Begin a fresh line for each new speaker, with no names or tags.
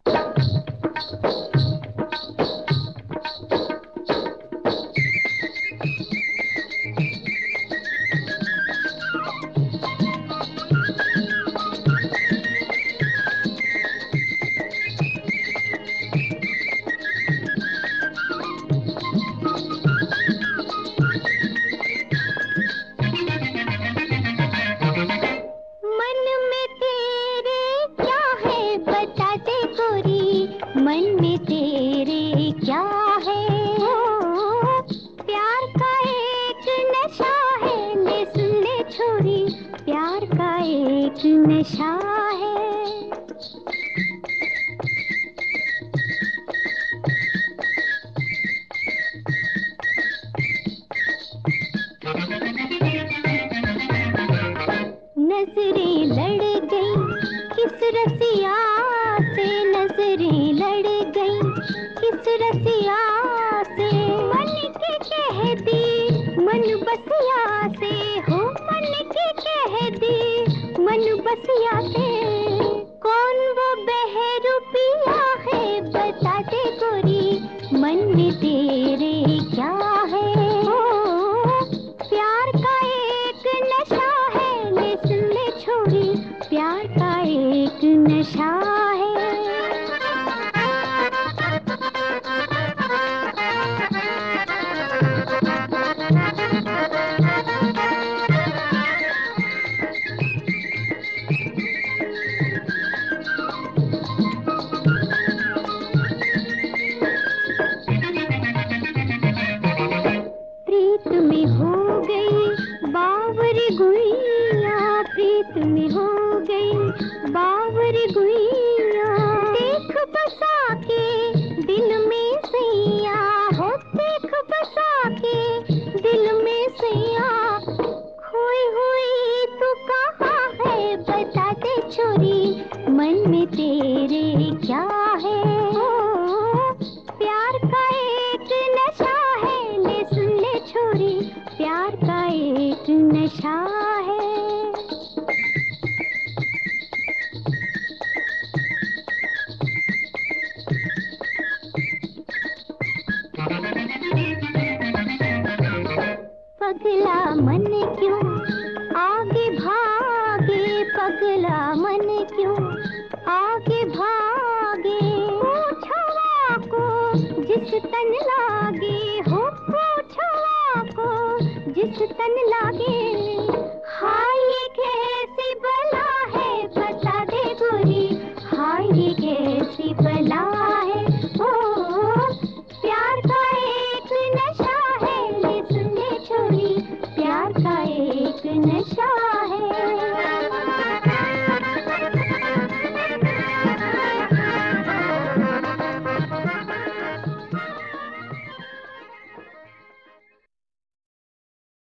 मन में तेरे क्या है? ओ, प्यार का एक नशा है, ले सुन ले छोरी, प्यार का एक नशा है। नजरें लड़ गई किस रसिया से, नजरें लड़ गई किस रसिया से, मन के कह दी मन बसिया से, हो मन के कह दी मन बसिया से। कौन वो बहरूपिया है बता दे गोरी, मन में तेरे क्या है? ओ, प्यार का एक नशा है, ले सुन ले छोरी, प्यार का एक नशा है। प्रीत में हो गई बावरी गुइया, प्रीत में हो गई बावरी गुइया, देख बसा के दिल में सैया, हो देख बसा के दिल में सैया। खोई हुई तू कहाँ है बता दे छोरी, मन में तेरे क्या है? ओ, प्यार का एक नशा है, ले सुन ले छोरी, प्यार का एक नशा है। पगला मन क्यों आगे भागे, पगला मन क्यों आगे भागे, पूछवा को जिस तन लागे, हो पूछवा को जिस तन लागे।